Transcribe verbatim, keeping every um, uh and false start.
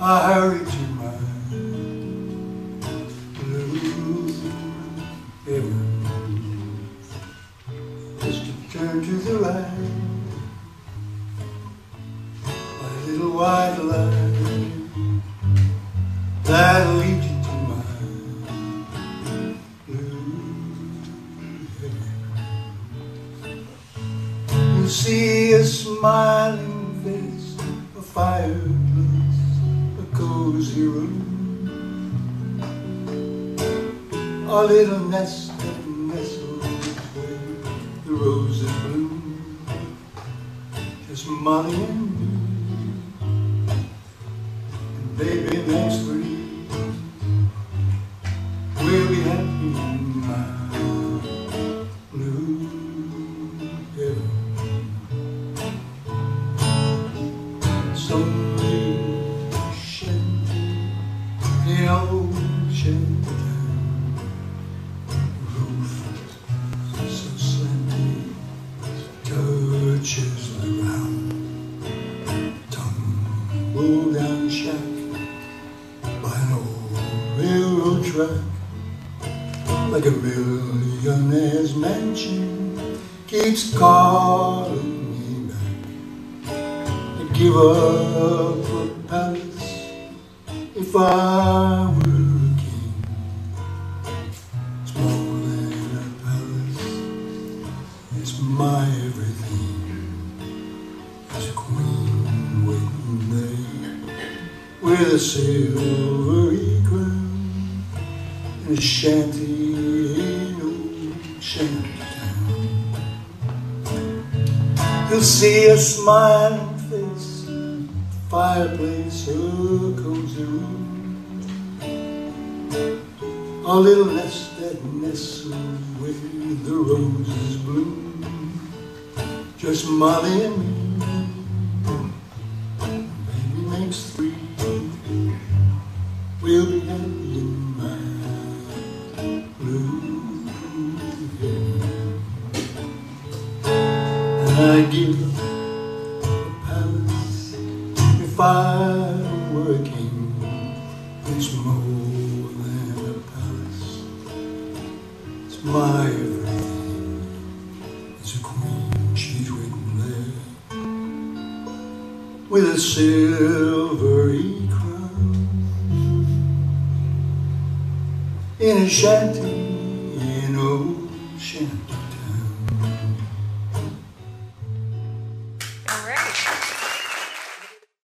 I hurry to my blue heaven. Just to turn to the right, my little white line that'll lead you to my blue heaven. You see a smiling face, a fireplace, a cozy room, a little nest that nestles where the roses bloom. Just Molly and me, and baby next three, we'll be happy in my blue heaven. Someday in old Shantytown, roof so slanty, touches the ground, tumble down shack by an old railroad track, like a millionaire's mansion keeps calling me back. I'd give up a palace if I were a king. It's more than a palace, it's my everything. There's a queen waiting there with a silvery crown, in a shanty in old Shantytown. You'll see a smiling face, fireplace, a cozy room, a little nest that nestles where the roses bloom. Just Molly and me, baby makes three, we'll be happy in my blue heaven. And I'd give a palace if I were a king. It's more than a palace, it's my everything. It's a queen, she's waiting there with a silvery crown, in a shanty in old Shantytown. All right.